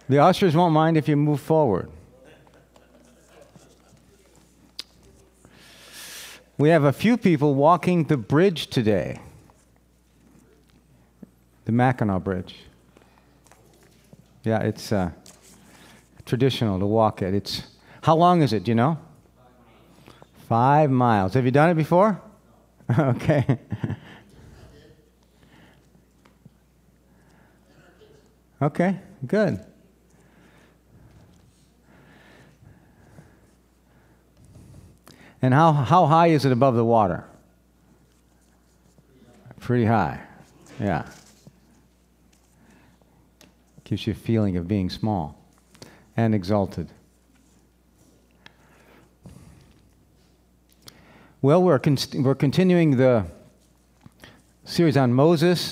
The ushers won't mind if you move forward. We have a few people walking the bridge today. The Mackinac Bridge. Yeah, it's traditional to walk it. How long is it, do you know? 5 miles. Have you done it before? Okay. Okay, good. And how high is it above the water? Pretty high. Yeah. Gives you a feeling of being small and exalted. Well, we're continuing the series on Moses.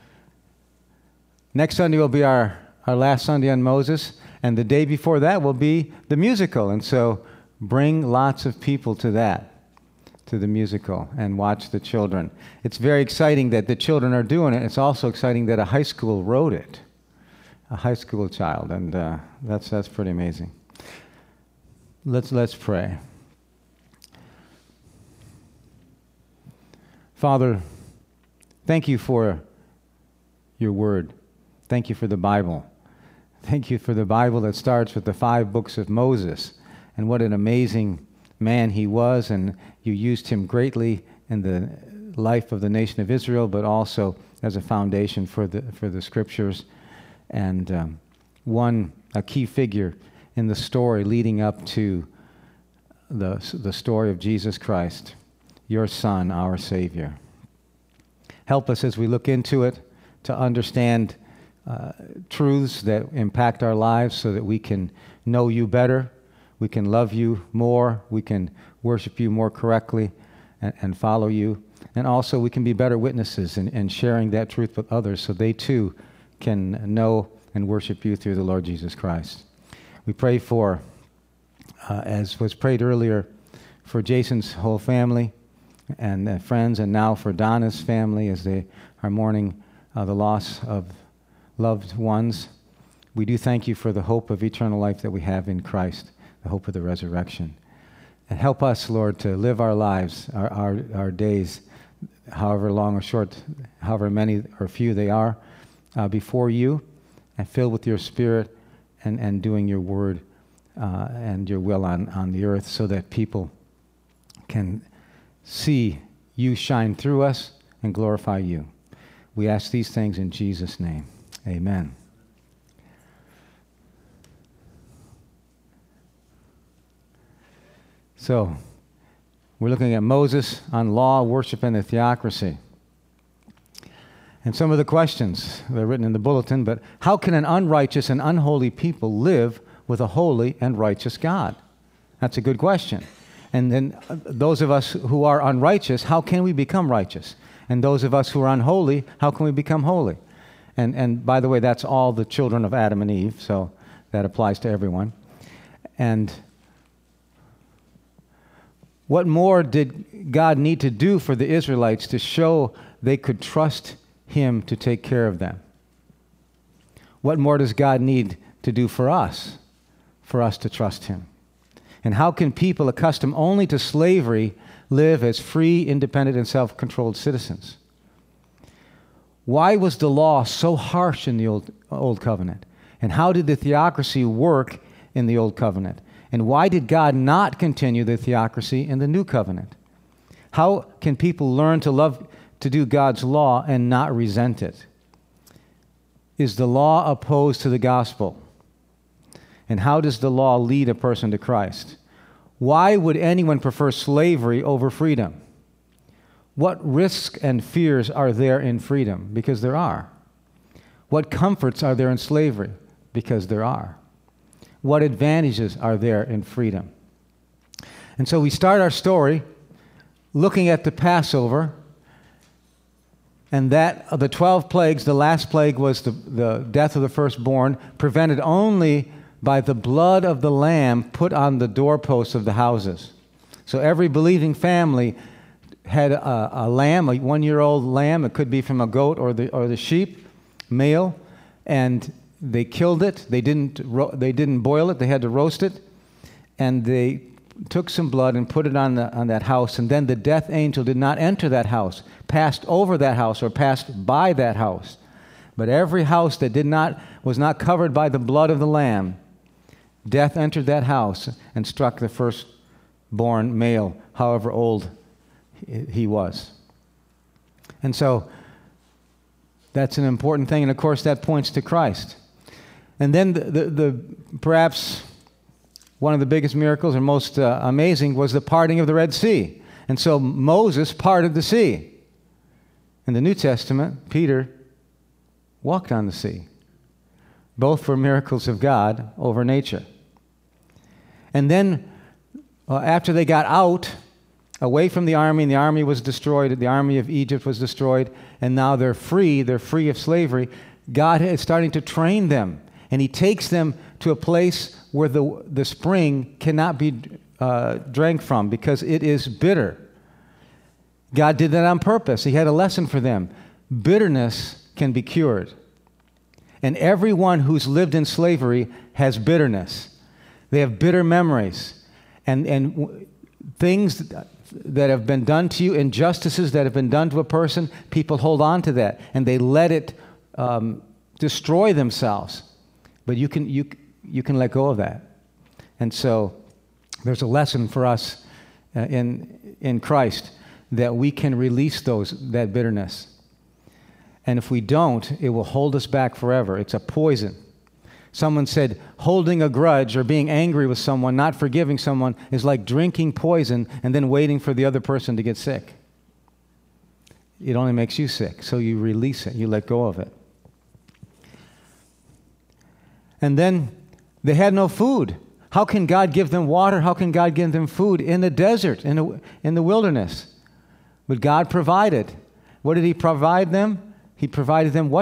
Next Sunday will be our last Sunday on Moses, and the day before that will be the musical. And so bring lots of people to the musical, and watch the children. It's very exciting that the children are doing it. It's also exciting that a high school wrote it, a high school child, and that's pretty amazing. Let's pray. Father, thank you for your word. Thank you for the Bible. Thank you for the Bible that starts with the 5 books of Moses. And what an amazing man he was, and you used him greatly in the life of the nation of Israel, but also as a foundation for the scriptures, and a key figure in the story leading up to the story of Jesus Christ, your Son, our Savior. Help us as we look into it to understand truths that impact our lives so that we can know you better, we can love you more, we can worship you more correctly and follow you. And also we can be better witnesses in sharing that truth with others so they too can know and worship you through the Lord Jesus Christ. We pray for, as was prayed earlier, for Jason's whole family and friends, and now for Donna's family as they are mourning the loss of loved ones. We do thank you for the hope of eternal life that we have in Christ, the hope of the resurrection. And help us, Lord, to live our lives, our days, however long or short, however many or few they are, before you, and filled with your Spirit and doing your word and your will on the earth, so that people can see you shine through us and glorify you. We ask these things in Jesus' name. Amen. So, we're looking at Moses on law, worship, and the theocracy. And some of the questions, they're written in the bulletin, but how can an unrighteous and unholy people live with a holy and righteous God? That's a good question. And then those of us who are unrighteous, how can we become righteous? And those of us who are unholy, how can we become holy? And by the way, that's all the children of Adam and Eve, so that applies to everyone. And what more did God need to do for the Israelites to show they could trust him to take care of them? What more does God need to do for us to trust him? And how can people accustomed only to slavery live as free, independent, and self-controlled citizens? Why was the law so harsh in the Old Covenant? And how did the theocracy work in the Old Covenant? And why did God not continue the theocracy in the New Covenant? How can people learn to love to do God's law and not resent it? Is the law opposed to the gospel? And how does the law lead a person to Christ? Why would anyone prefer slavery over freedom? What risks and fears are there in freedom? Because there are. What comforts are there in slavery? Because there are. What advantages are there in freedom? And so we start our story looking at the Passover, and that of the 12 plagues, the last plague was the death of the firstborn, prevented only by the blood of the lamb put on the doorposts of the houses. So every believing family had a lamb, a 1-year-old lamb. It could be from a goat or the sheep, male, and they killed it. They didn't boil it. They had to roast it. And they took some blood and put it on that house. And then the death angel did not enter that house, passed over that house, or passed by that house. But every house that was not covered by the blood of the Lamb, death entered that house and struck the firstborn male, however old he was. And so that's an important thing. And of course, that points to Christ. And then the perhaps one of the biggest miracles or most amazing was the parting of the Red Sea. And so Moses parted the sea. In the New Testament, Peter walked on the sea. Both were miracles of God over nature. And then after they got out, away from the army, and the army was destroyed, the army of Egypt was destroyed, and now they're free of slavery, God is starting to train them. And he takes them to a place where the spring cannot be drank from because it is bitter. God did that on purpose. He had a lesson for them. Bitterness can be cured. And everyone who's lived in slavery has bitterness. They have bitter memories. And things that have been done to you, injustices that have been done to a person, people hold on to that. And they let it destroy themselves. But you can let go of that. And so there's a lesson for us in Christ that we can release that bitterness. And if we don't, it will hold us back forever. It's a poison. Someone said, holding a grudge or being angry with someone, not forgiving someone, is like drinking poison and then waiting for the other person to get sick. It only makes you sick, so you release it. You let go of it. And then they had no food. How can God give them water? How can God give them food in the desert, in the wilderness? But God provided. What did he provide them? He provided them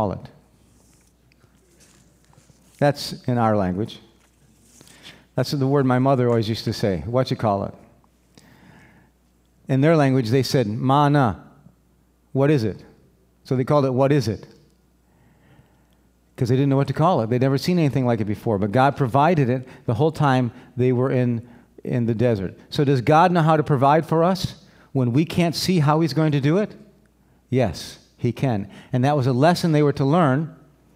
That's in our language. That's the word my mother always used to say, In their language, they said, manna. What is it? So they called it, what is it? Because they didn't know what to call it. They'd never seen anything like it before. But God provided it the whole time they were in the desert. So does God know how to provide for us when we can't see how he's going to do it? Yes, he can. And that was a lesson they were to learn.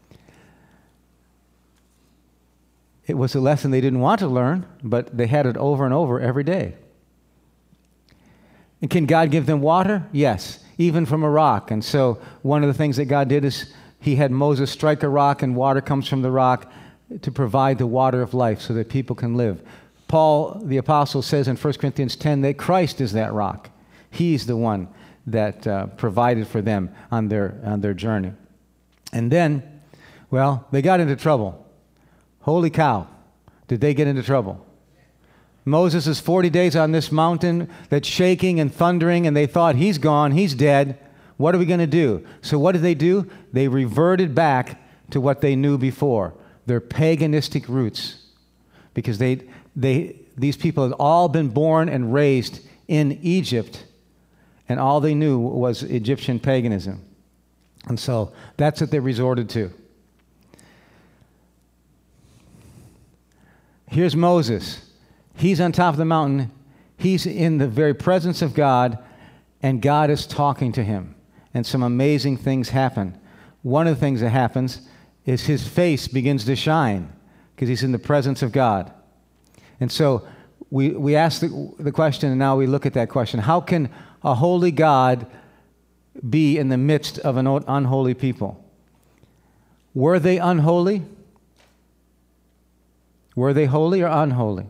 It was a lesson they didn't want to learn, but they had it over and over every day. And can God give them water? Yes, even from a rock. And so one of the things that God did is he had Moses strike a rock, and water comes from the rock to provide the water of life so that people can live. Paul, the apostle, says in 1 Corinthians 10 that Christ is that rock. He's the one that provided for them on their journey. And then, well, they got into trouble. Holy cow, did they get into trouble? Moses is 40 days on this mountain that's shaking and thundering, and they thought, he's gone, he's dead. What are we going to do? So what did they do? They reverted back to what they knew before, their paganistic roots, because these people had all been born and raised in Egypt, and all they knew was Egyptian paganism. And so that's what they resorted to. Here's Moses. He's on top of the mountain. He's in the very presence of God, and God is talking to him. And some amazing things happen. One of the things that happens is his face begins to shine because he's in the presence of God. And so we ask the question, and now we look at that question. How can a holy God be in the midst of an unholy people? Were they unholy? Were they holy or unholy?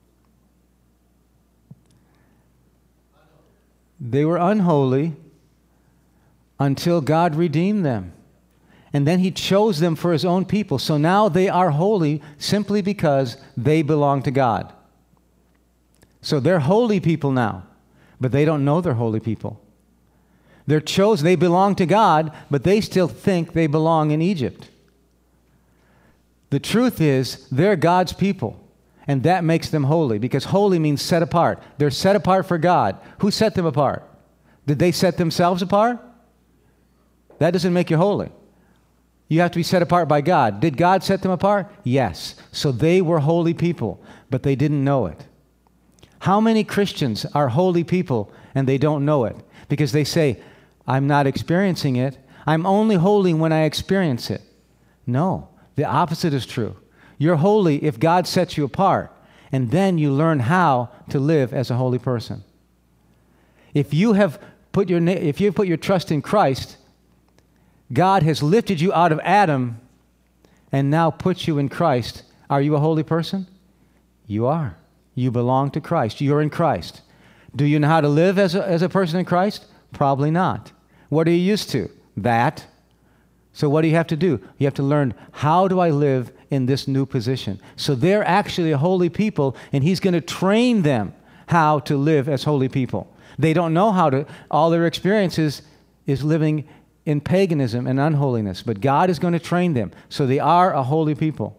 They were unholy until God redeemed them. And then he chose them for his own people. So now they are holy simply because they belong to God. So they're holy people now, but they don't know they're holy people. They're chosen, they belong to God, but they still think they belong in Egypt. The truth is, they're God's people, and that makes them holy, because holy means set apart. They're set apart for God. Who set them apart? Did they set themselves apart? That doesn't make you holy. You have to be set apart by God. Did God set them apart? Yes. So they were holy people, but they didn't know it. How many Christians are holy people and they don't know it? Because they say, I'm not experiencing it. I'm only holy when I experience it. No, the opposite is true. You're holy if God sets you apart, and then you learn how to live as a holy person. If you have put your trust in Christ, God has lifted you out of Adam and now puts you in Christ. Are you a holy person? You are. You belong to Christ. You're in Christ. Do you know how to live as a person in Christ? Probably not. What are you used to? That. So what do you have to do? You have to learn, how do I live in this new position? So they're actually a holy people, and he's going to train them how to live as holy people. They don't know how to. All their experiences is living in paganism and unholiness, but God is going to train them. So they are a holy people.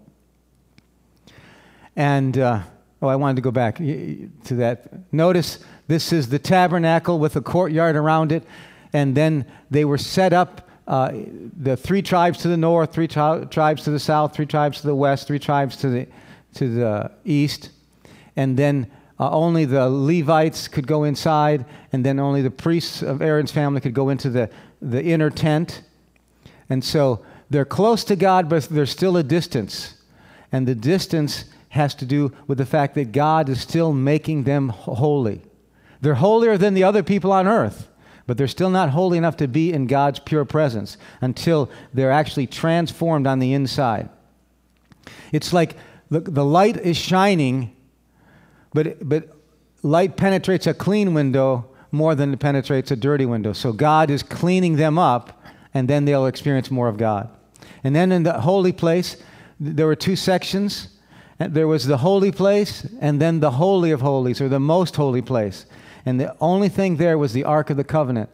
And, I wanted to go back to that. Notice this is the tabernacle with a courtyard around it, and then they were set up, the 3 tribes to the north, 3 tribes to the south, 3 tribes to the west, 3 tribes to the east, and then only the Levites could go inside, and then only the priests of Aaron's family could go into the inner tent. And so they're close to God, but there's still a distance. And the distance has to do with the fact that God is still making them holy. They're holier than the other people on earth, but they're still not holy enough to be in God's pure presence until they're actually transformed on the inside. It's like the light is shining, but light penetrates a clean window more than it penetrates a dirty window. So God is cleaning them up, and then they'll experience more of God. And then in the holy place, there were 2 sections. There was the holy place, and then the Holy of Holies, or the most holy place. And the only thing there was the Ark of the Covenant.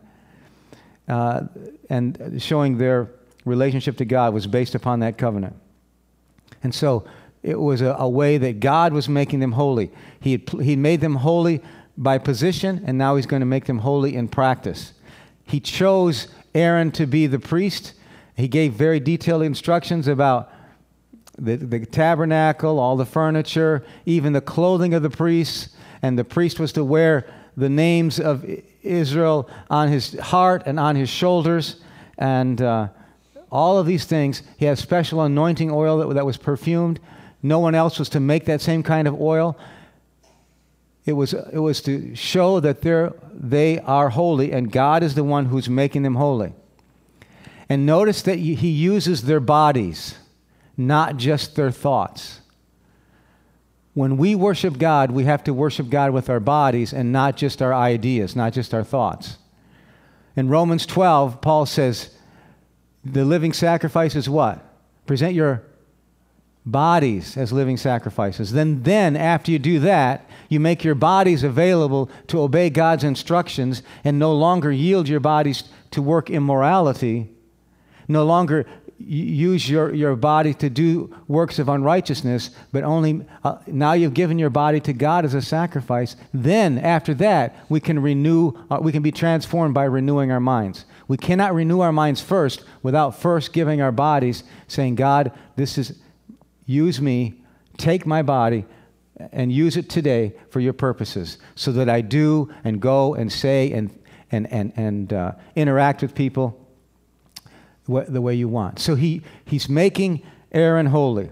And showing their relationship to God was based upon that covenant. And so it was a way that God was making them holy. He made them holy by position, and now he's going to make them holy in practice. He chose Aaron to be the priest. He gave very detailed instructions about the tabernacle, all the furniture, even the clothing of the priests. And the priest was to wear the names of Israel on his heart and on his shoulders. And all of these things. He had special anointing oil that was perfumed. No one else was to make that same kind of oil. It was to show that they are holy, and God is the one who's making them holy. And notice that he uses their bodies, not just their thoughts. When we worship God, we have to worship God with our bodies and not just our ideas, not just our thoughts. In Romans 12, Paul says, the living sacrifice is what? Present your bodies as living sacrifices. Then after you do that, you make your bodies available to obey God's instructions and no longer yield your bodies to work immorality, no longer use your body to do works of unrighteousness, but only now you've given your body to God as a sacrifice. Then after that, we can be transformed by renewing our minds. We cannot renew our minds first without first giving our bodies, saying, God, use me, take my body, and use it today for your purposes, so that I do and go and say and interact with people the way you want. So he's making Aaron holy.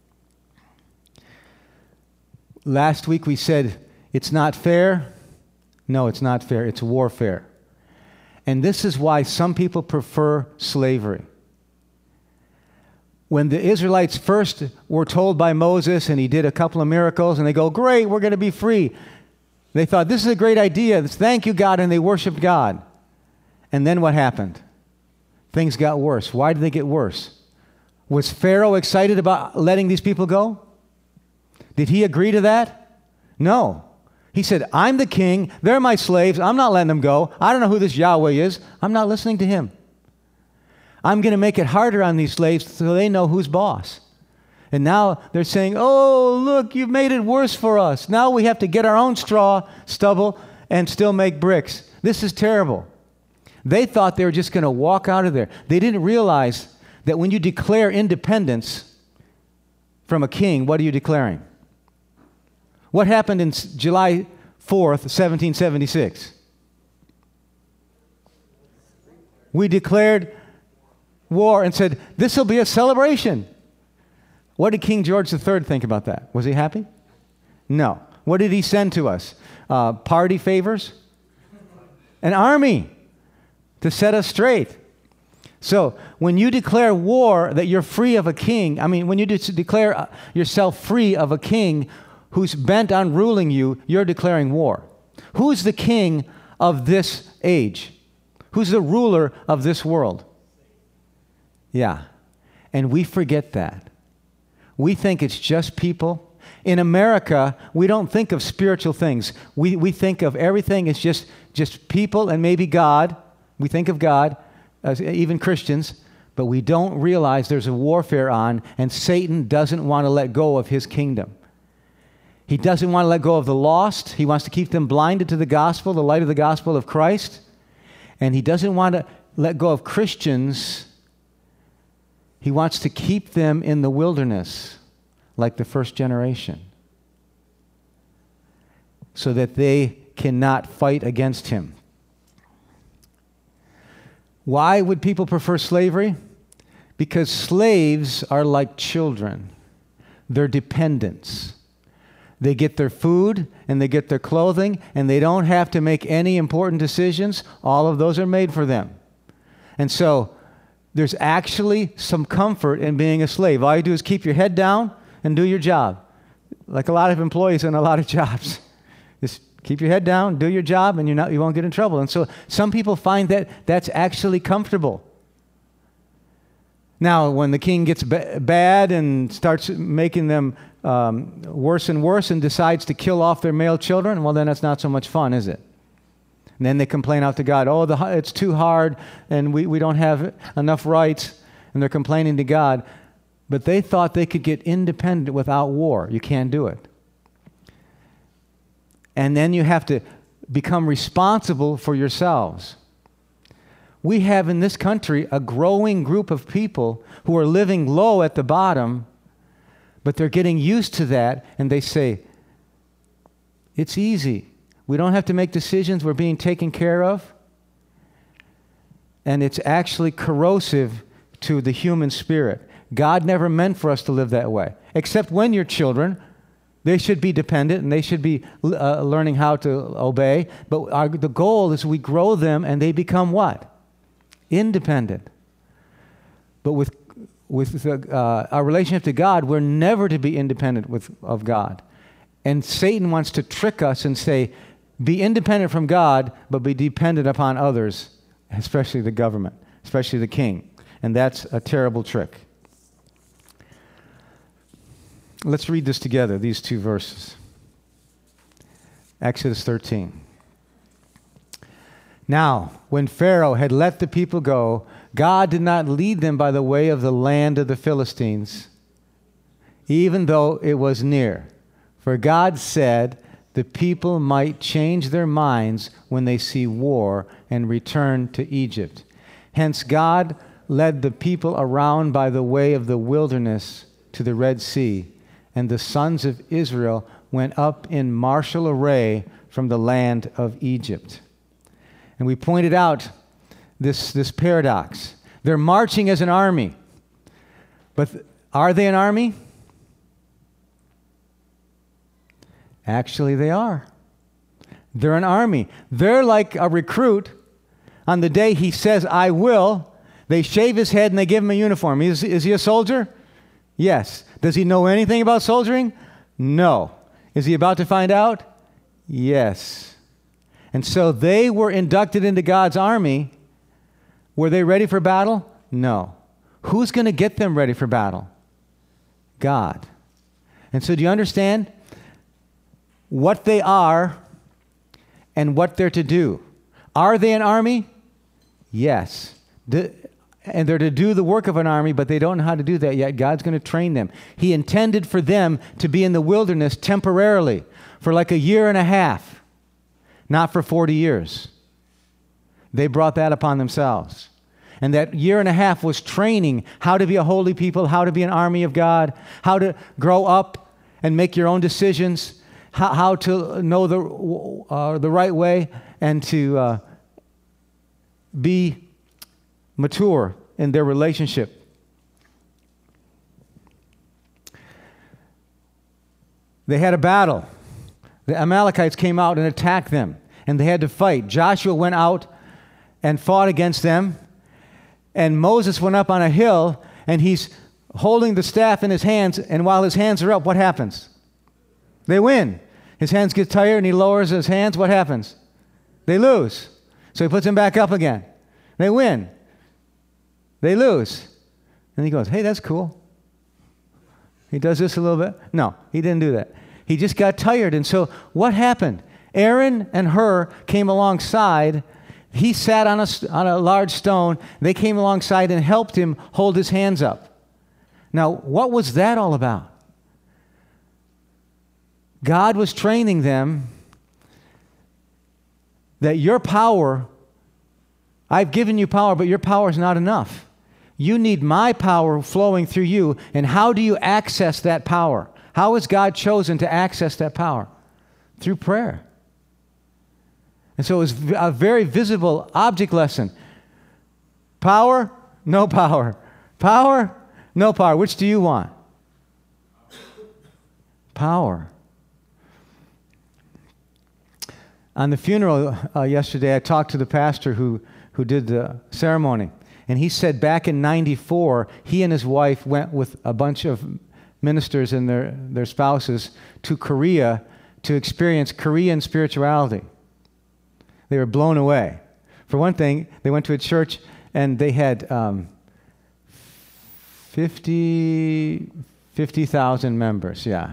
Last week we said it's not fair. No, it's not fair. It's warfare. And this is why some people prefer slavery. When the Israelites first were told by Moses, and he did a couple of miracles, and they go, great, we're going to be free. They thought, this is a great idea. Thank you, God, and they worshiped God. And then what happened? Things got worse. Why did they get worse? Was Pharaoh excited about letting these people go? Did he agree to that? No. He said, I'm the king. They're my slaves. I'm not letting them go. I don't know who this Yahweh is. I'm not listening to him. I'm going to make it harder on these slaves so they know who's boss. And now they're saying, oh, look, you've made it worse for us. Now we have to get our own stubble, and still make bricks. This is terrible. They thought they were just going to walk out of there. They didn't realize that when you declare independence from a king, what are you declaring? What happened in July 4th, 1776? We declared war and said, this will be a celebration. What did King George III think about that? Was he happy? No. What did he send to us? Party favors? An army to set us straight. So when you declare war, that you're free of a king, when you declare yourself free of a king who's bent on ruling you, you're declaring war. Who's the king of this age? Who's the ruler of this world? Yeah. And we forget that. We think it's just people. In America, we don't think of spiritual things. We think of everything as just people and maybe God. We think of God, even Christians, but we don't realize there's a warfare on, and Satan doesn't want to let go of his kingdom. He doesn't want to let go of the lost. He wants to keep them blinded to the gospel, the light of the gospel of Christ. And he doesn't want to let go of Christians. He wants to keep them in the wilderness, like the first generation, so that they cannot fight against him. Why would people prefer slavery? Because slaves are like children. They're dependents. They get their food and they get their clothing, and they don't have to make any important decisions. All of those are made for them. And so there's actually some comfort in being a slave. All you do is keep your head down and do your job. Like a lot of employees in a lot of jobs. Just keep your head down, do your job, and you won't get in trouble. And so some people find that that's actually comfortable. Now, when the king gets bad and starts making them worse and worse and decides to kill off their male children, well, then that's not so much fun, is it? And then they complain out to God, it's too hard, and we don't have enough rights, and they're complaining to God. But they thought they could get independent without war. You can't do it. And then you have to become responsible for yourselves. We have in this country a growing group of people who are living low at the bottom, but they're getting used to that, and they say, it's easy. We don't have to make decisions. We're being taken care of. And it's actually corrosive to the human spirit. God never meant for us to live that way. Except when you're children, they should be dependent and they should be learning how to obey. But the goal is we grow them and they become what? Independent. But with our relationship to God, we're never to be independent of God. And Satan wants to trick us and say, be independent from God, but be dependent upon others, especially the government, especially the king. And that's a terrible trick. Let's read this together, these two verses. Exodus 13. Now, when Pharaoh had let the people go, God did not lead them by the way of the land of the Philistines, even though it was near. For God said the people might change their minds when they see war and return to Egypt. Hence God led the people around by the way of the wilderness to the Red Sea, and the sons of Israel went up in martial array from the land of Egypt. And we pointed out this paradox. They're marching as an army. But are they an army? Actually, they are. They're an army. They're like a recruit. On the day he says, I will, they shave his head and they give him a uniform. Is he a soldier? Yes. Does he know anything about soldiering? No. Is he about to find out? Yes. And so they were inducted into God's army. Were they ready for battle? No. Who's going to get them ready for battle? God. And so do you understand what they are and what they're to do? Are they an army? Yes. And they're to do the work of an army, but they don't know how to do that yet. God's going to train them. He intended for them to be in the wilderness temporarily for like a year and a half, not for 40 years. They brought that upon themselves. And that year and a half was training how to be a holy people, how to be an army of God, how to grow up and make your own decisions, how to know the right way, and to be mature in their relationship. They had a battle. The Amalekites came out and attacked them, and they had to fight. Joshua went out and fought against them, and Moses went up on a hill, and he's holding the staff in his hands, and while his hands are up, what happens? They win. His hands get tired, and he lowers his hands. What happens? They lose. So he puts them back up again. They win. They lose. And he goes, hey, that's cool. He does this a little bit. No, he didn't do that. He just got tired. And so what happened? Aaron and Hur came alongside. He sat on a large stone. They came alongside and helped him hold his hands up. Now, what was that all about? God was training them that your power, I've given you power, but your power is not enough. You need my power flowing through you. And how do you access that power? How has God chosen to access that power? Through prayer. And so it was a very visible object lesson. Power, no power. Power, no power. Which do you want? Power. On the funeral yesterday, I talked to the pastor who did the ceremony. And he said back in 94, he and his wife went with a bunch of ministers and their spouses to Korea to experience Korean spirituality. They were blown away. For one thing, they went to a church and they had 50,000 members, yeah.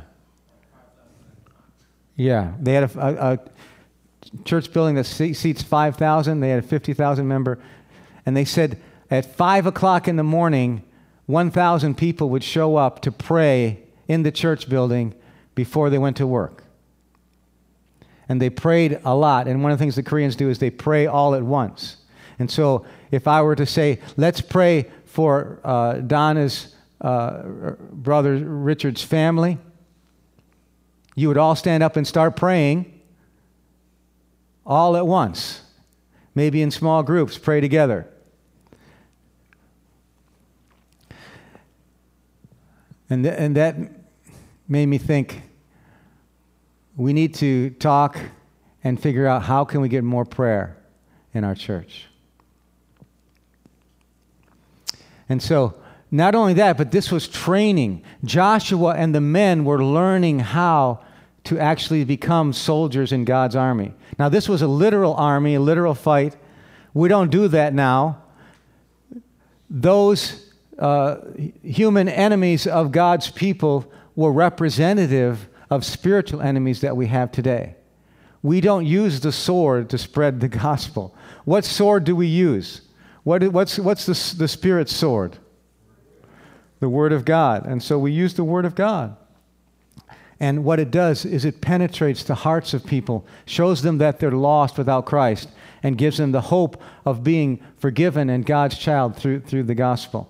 Yeah, they had a church building that seats 5,000. They had a 50,000 member. And they said at 5 o'clock in the morning, 1,000 people would show up to pray in the church building before they went to work. And they prayed a lot. And one of the things the Koreans do is they pray all at once. And so if I were to say, let's pray for Donna's brother Richard's family, you would all stand up and start praying all at once. Maybe in small groups, pray together. And that made me think, we need to talk and figure out how can we get more prayer in our church. And so, not only that, but this was training. Joshua and the men were learning how to actually become soldiers in God's army. Now, this was a literal army, a literal fight. We don't do that now. Those human enemies of God's people were representative of spiritual enemies that we have today. We don't use the sword to spread the gospel. What sword do we use? What's the Spirit's sword? The Word of God. And so we use the Word of God. And what it does is it penetrates the hearts of people, shows them that they're lost without Christ, and gives them the hope of being forgiven and God's child through the gospel.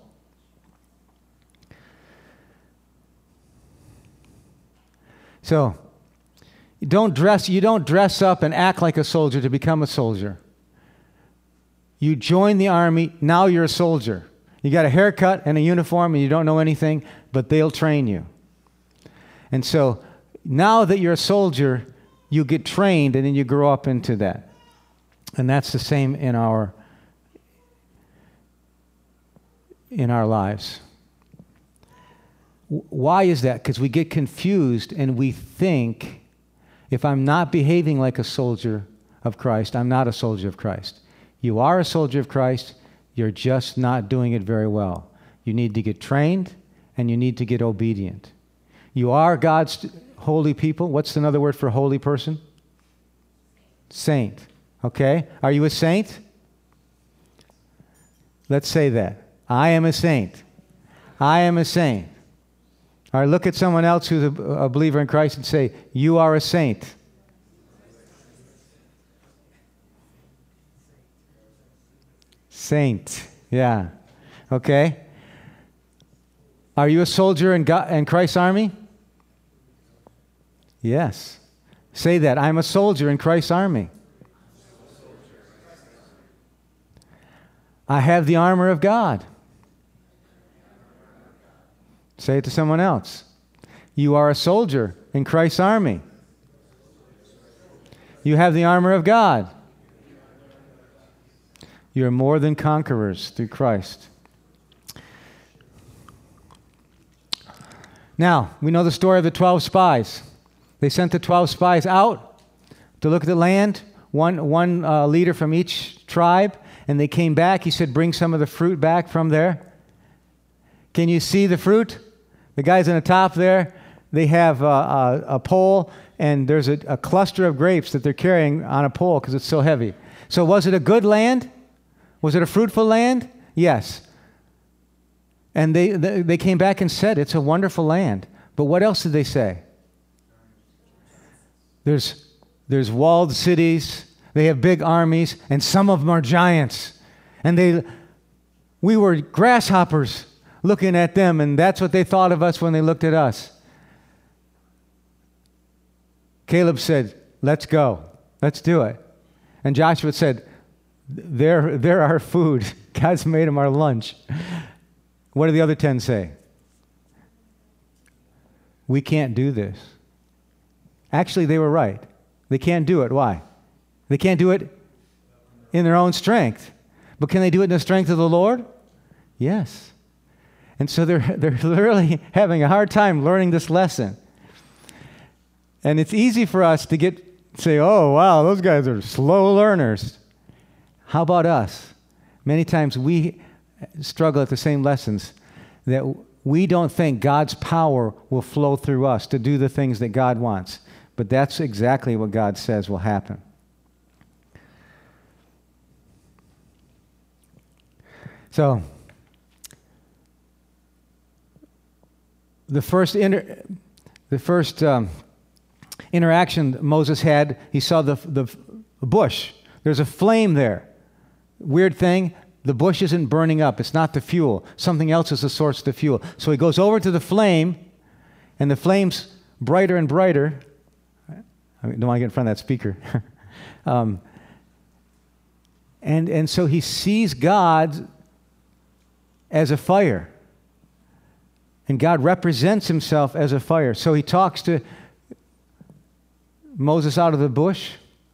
So, you don't dress up and act like a soldier to become a soldier. You join the army, now you're a soldier. You got a haircut and a uniform and you don't know anything, but they'll train you. And so, now that you're a soldier, you get trained and then you grow up into that. And that's the same in our lives. Why is that? Because we get confused and we think, if I'm not behaving like a soldier of Christ, I'm not a soldier of Christ. You are a soldier of Christ, you're just not doing it very well. You need to get trained and you need to get obedient. You are God's holy people. What's another word for holy person? Saint. Okay? Are you a saint? Let's say that. I am a saint. I am a saint. All right, look at someone else who's a believer in Christ and say, you are a saint. Saint. Yeah. Okay. Are you a soldier in Christ's army? Yes. Say that. I'm a soldier in Christ's army. I have the armor of God. Say it to someone else. You are a soldier in Christ's army. You have the armor of God. You are more than conquerors through Christ. Now, we know the story of the 12 spies. They sent the 12 spies out to look at the land, one leader from each tribe, and they came back. He said, bring some of the fruit back from there. Can you see the fruit? The guys on the top there, they have a pole, and there's a cluster of grapes that they're carrying on a pole because it's so heavy. So was it a good land? Was it a fruitful land? Yes. And they came back and said, it's a wonderful land. But what else did they say? There's walled cities, they have big armies, and some of them are giants. And we were grasshoppers looking at them, and that's what they thought of us when they looked at us. Caleb said, let's go. Let's do it. And Joshua said, they're our food. God's made them our lunch. What do the other 10 say? We can't do this. Actually, they were right. They can't do it. Why? They can't do it in their own strength. But can they do it in the strength of the Lord? Yes. And so they're literally having a hard time learning this lesson. And it's easy for us to say, oh, wow, those guys are slow learners. How about us? Many times we struggle at the same lessons, that we don't think God's power will flow through us to do the things that God wants. But that's exactly what God says will happen. So, the first interaction Moses had, he saw the bush. There's a flame there. Weird thing, the bush isn't burning up. It's not the fuel. Something else is the source of the fuel. So he goes over to the flame, and the flame's brighter and brighter. I don't want to get in front of that speaker. And so he sees God as a fire. And God represents himself as a fire. So he talks to Moses out of the bush.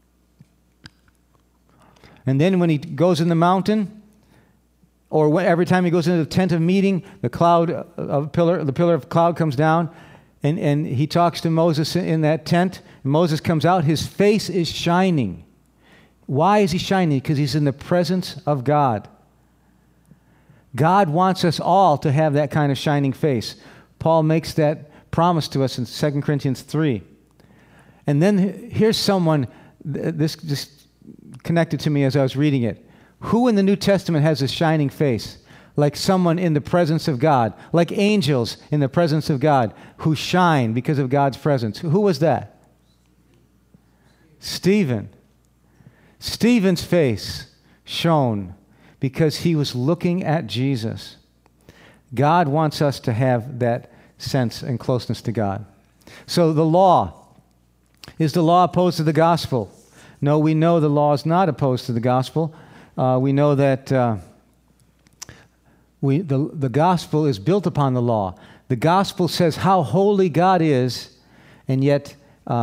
And then when he goes in the mountain, or every time he goes into the tent of meeting, the pillar of cloud comes down, and he talks to Moses in that tent. Moses comes out, his face is shining. Why is he shining? Because he's in the presence of God. God wants us all to have that kind of shining face. Paul makes that promise to us in 2 Corinthians 3. And then here's someone, this just connected to me as I was reading it. Who in the New Testament has a shining face? Like someone in the presence of God, like angels in the presence of God who shine because of God's presence. Who was that? Stephen. Stephen's face shone because he was looking at Jesus. God wants us to have that sense and closeness to God. So the law, is the law opposed to the gospel? No, we know the law is not opposed to the gospel. We know that the gospel is built upon the law. The gospel says how holy God is, and yet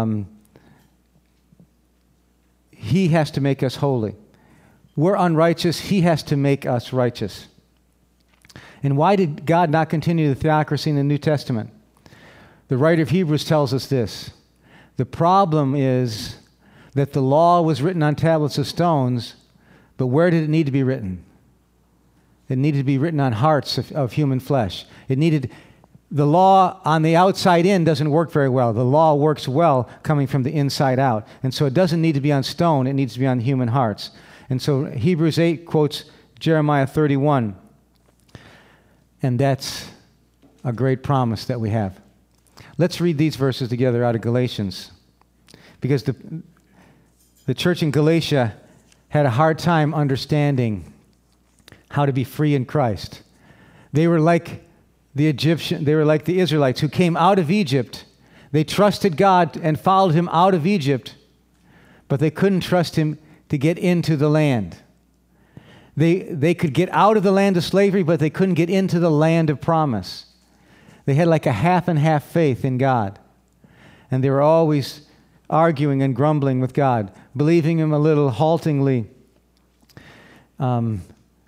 he has to make us holy. We're unrighteous. He has to make us righteous. And why did God not continue the theocracy in the New Testament? The writer of Hebrews tells us this. The problem is that the law was written on tablets of stones, but where did it need to be written? It needed to be written on hearts of human flesh. The law on the outside in doesn't work very well. The law works well coming from the inside out. And so it doesn't need to be on stone, it needs to be on human hearts. And so Hebrews 8 quotes Jeremiah 31. And that's a great promise that we have. Let's read these verses together out of Galatians. Because the church in Galatia had a hard time understanding how to be free in Christ. They were like the Israelites who came out of Egypt. They trusted God and followed him out of Egypt, but they couldn't trust him to get into the land. They could get out of the land of slavery, but they couldn't get into the land of promise. They had like a half and half faith in God. And they were always arguing and grumbling with God, believing him a little haltingly. And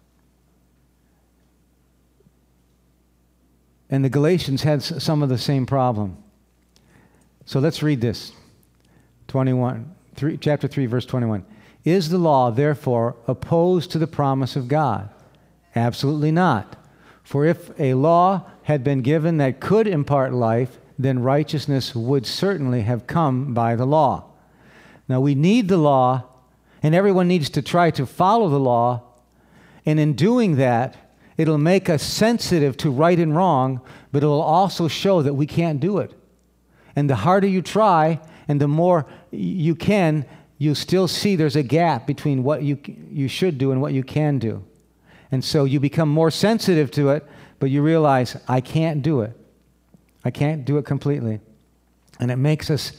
the Galatians had some of the same problem. So let's read this. Chapter 3, verse 21. Is the law, therefore, opposed to the promise of God? Absolutely not. For if a law had been given that could impart life, then righteousness would certainly have come by the law. Now we need the law, and everyone needs to try to follow the law, and in doing that, it'll make us sensitive to right and wrong, but it'll also show that we can't do it. And the harder you try, and the more you can, you still see there's a gap between what you should do and what you can do. And so you become more sensitive to it, but you realize, I can't do it. I can't do it completely. And it makes us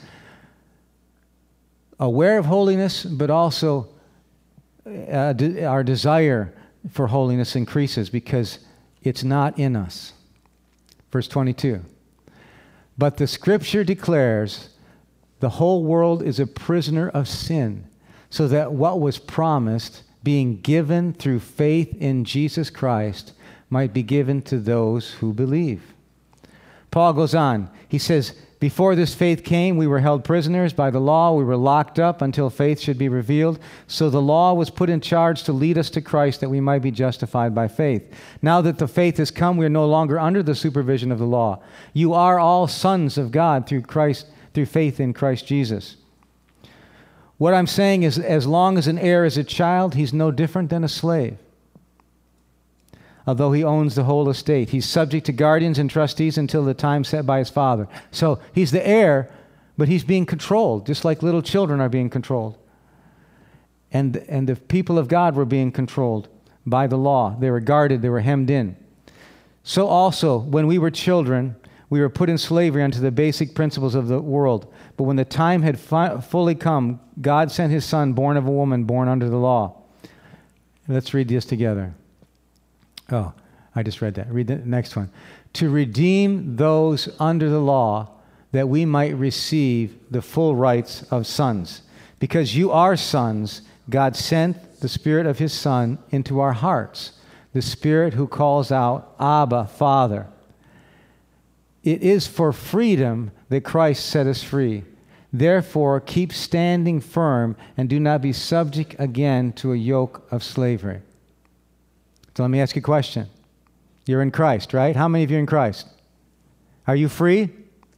aware of holiness, but also our desire for holiness increases because it's not in us. Verse 22. But the Scripture declares the whole world is a prisoner of sin, so that what was promised, being given through faith in Jesus Christ, might be given to those who believe. Paul goes on. He says, before this faith came, we were held prisoners by the law. We were locked up until faith should be revealed. So the law was put in charge to lead us to Christ that we might be justified by faith. Now that the faith has come, we are no longer under the supervision of the law. You are all sons of God through faith in Christ Jesus. What I'm saying is, as long as an heir is a child, he's no different than a slave. Although he owns the whole estate, he's subject to guardians and trustees until the time set by his father. So he's the heir, but he's being controlled, just like little children are being controlled. And the people of God were being controlled by the law. They were guarded, they were hemmed in. So also, when we were children, we were put in slavery unto the basic principles of the world. But when the time had fully come, God sent his Son, born of a woman, born under the law. Let's read this together. Oh, I just read that. Read the next one. To redeem those under the law, that we might receive the full rights of sons. Because you are sons, God sent the Spirit of his Son into our hearts, the Spirit who calls out, Abba, Father. It is for freedom that Christ set us free. Therefore, keep standing firm and do not be subject again to a yoke of slavery. So let me ask you a question. You're in Christ, right? How many of you are in Christ? Are you free?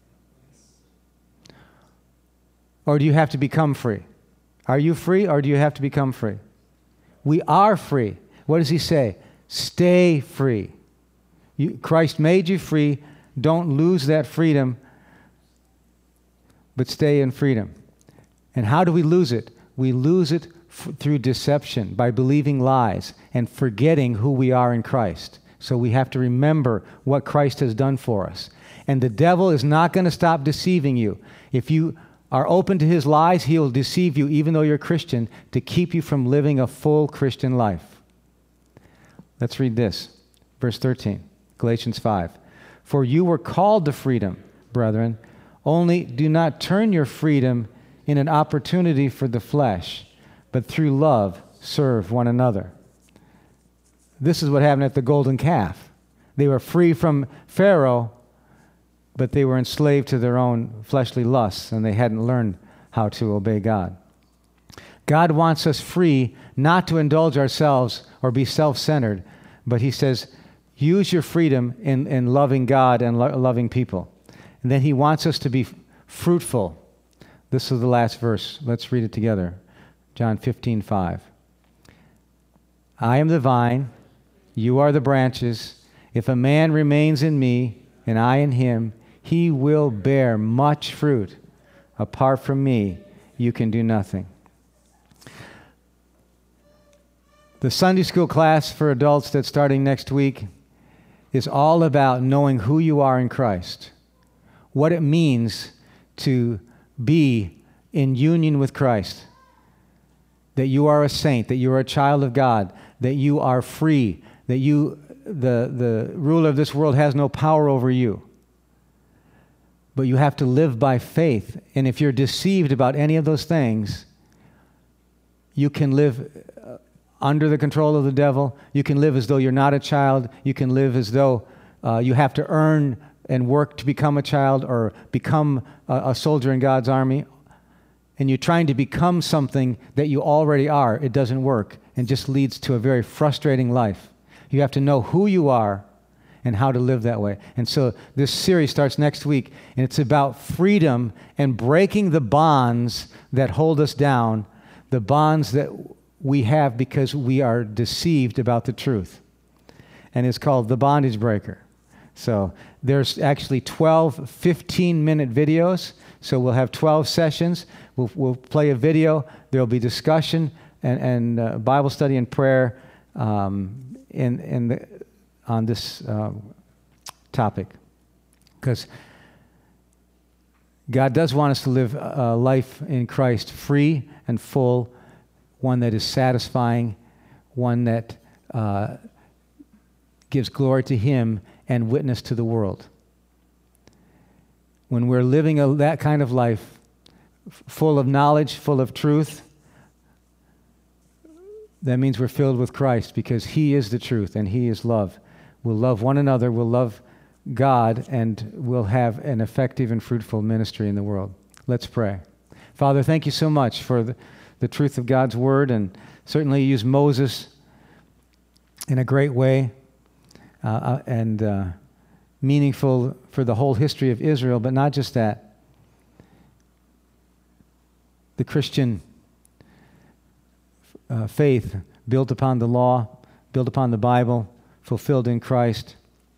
Or do you have to become free? Are you free or do you have to become free? We are free. What does he say? Stay free. Christ made you free. Don't lose that freedom, but stay in freedom. And how do we lose it? We lose it through deception, by believing lies and forgetting who we are in Christ. So we have to remember what Christ has done for us. And the devil is not going to stop deceiving you. If you are open to his lies, he will deceive you, even though you're a Christian, to keep you from living a full Christian life. Let's read this. Verse 13, Galatians 5. For you were called to freedom, brethren. Only do not turn your freedom in an opportunity for the flesh, but through love serve one another. This is what happened at the golden calf. They were free from Pharaoh, but they were enslaved to their own fleshly lusts, and they hadn't learned how to obey God. God wants us free, not to indulge ourselves or be self-centered, but he says, use your freedom in loving God and loving people. And then he wants us to be fruitful. This is the last verse. Let's read it together. John 15:5. I am the vine, you are the branches. If a man remains in me, and I in him, he will bear much fruit. Apart from me, you can do nothing. The Sunday school class for adults that's starting next week is all about knowing who you are in Christ, what it means to be in union with Christ, that you are a saint, that you are a child of God, that you are free, that the ruler of this world has no power over you. But you have to live by faith. And if you're deceived about any of those things, you can live under the control of the devil. You can live as though you're not a child. You can live as though you have to earn and work to become a child or become a soldier in God's army. And you're trying to become something that you already are. It doesn't work and just leads to a very frustrating life. You have to know who you are and how to live that way. And so this series starts next week, and it's about freedom and breaking the bonds that hold us down, the bonds that we have because we are deceived about the truth. And it's called The Bondage Breaker. So there's actually 12 15-minute videos. So we'll have 12 sessions. We'll play a video. There'll be discussion and Bible study and prayer on this topic. Because God does want us to live a life in Christ free and full, one that is satisfying, one that gives glory to Him and witness to the world. When we're living that kind of life, full of knowledge, full of truth, that means we're filled with Christ because He is the truth and He is love. We'll love one another, we'll love God, and we'll have an effective and fruitful ministry in the world. Let's pray. Father, thank you so much for the truth of God's Word, and certainly you use Moses in a great way and meaningful for the whole history of Israel, but not just that. The Christian faith built upon the law, built upon the Bible, fulfilled in Christ,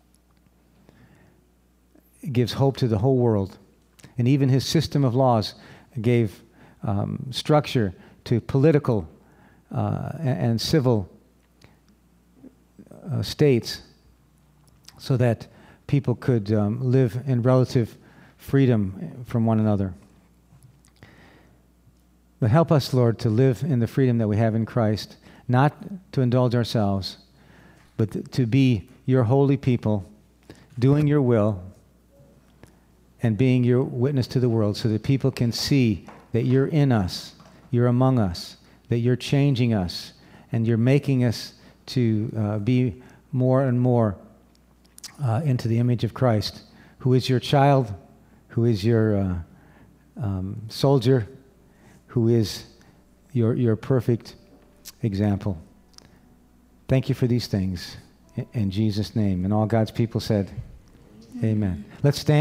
gives hope to the whole world. And even His system of laws gave structure to political and civil states so that people could live in relative freedom from one another. But help us, Lord, to live in the freedom that we have in Christ, not to indulge ourselves, but to be your holy people, doing your will, and being your witness to the world so that people can see that you're in us, you're among us, that you're changing us, and you're making us to be more and more into the image of Christ, who is your child, who is your soldier, who is your perfect example. Thank you for these things in Jesus' name. And all God's people said, amen. Let's stand.